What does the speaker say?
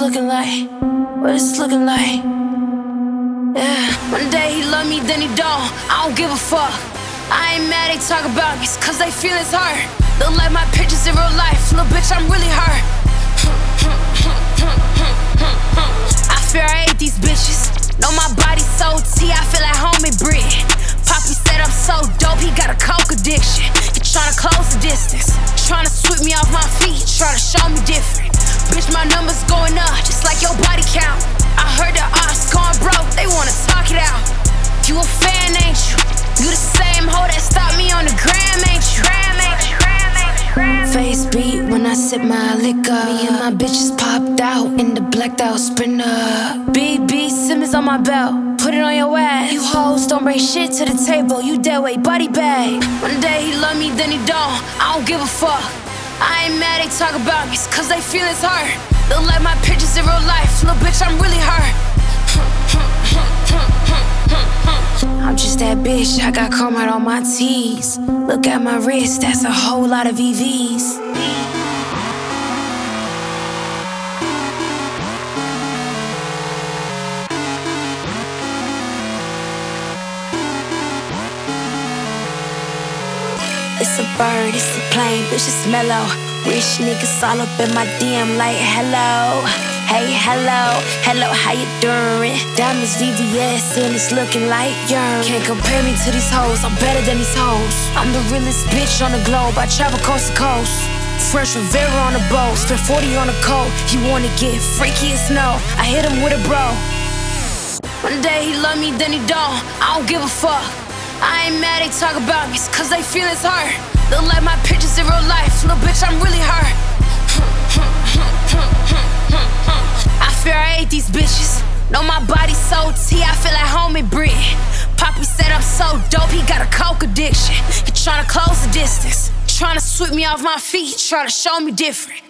looking like? What it's looking like? Yeah. One day he love me, then he don't. I don't give a fuck. I ain't mad they talk about me, it's cause they feel it's hurt. Look like my pictures in real life, little bitch, I'm really hurt. I fear I hate these bitches. Know my body so T, I feel like homie Brit. Poppy said I'm so dope, he got a coke addiction. He tryna close the distance, tryna sweep me off my feet, tryna show me different. Bitch, my numbers going up, just like your body count. I heard the odds going broke, they wanna talk it out. You a fan, ain't you? You the same hoe that stopped me on the gram, ain't you? Face beat when I sip my liquor. Me and my bitches popped out in the blacked out Sprinter. BB Simmons on my belt, put it on your ass. You hoes don't bring shit to the table, you dead weight body bag. One day he love me, then he don't. I don't give a fuck. I ain't mad they talk about me, it's cause they feel it's hurt. Look like my pictures in real life, little bitch, I'm really hurt. I'm just that bitch, I got chrome out on my tees. Look at my wrist, that's a whole lot of VVs. It's a bird, it's a plane, bitch, it's mellow. Rich niggas all up in my DM like hello. Hey, hello, hello, how you doing? Diamonds VVS and it's looking like urine. Can't compare me to these hoes, I'm better than these hoes. I'm the realest bitch on the globe, I travel coast to coast. Fresh Rivera on the boat, spent 40 on the coat. He wanna get freaky as snow, I hit him with a bro. One day he love me, then he don't. I don't give a fuck. I ain't mad they talk about me, it's cause they feel it's hurt. Look like my pictures in real life, little bitch, I'm really hurt. I fear I hate these bitches. Know my body so T, I feel like homie Brit. Poppy said I'm so dope, he got a coke addiction. He tryna close the distance, tryna sweep me off my feet, tryna show me different.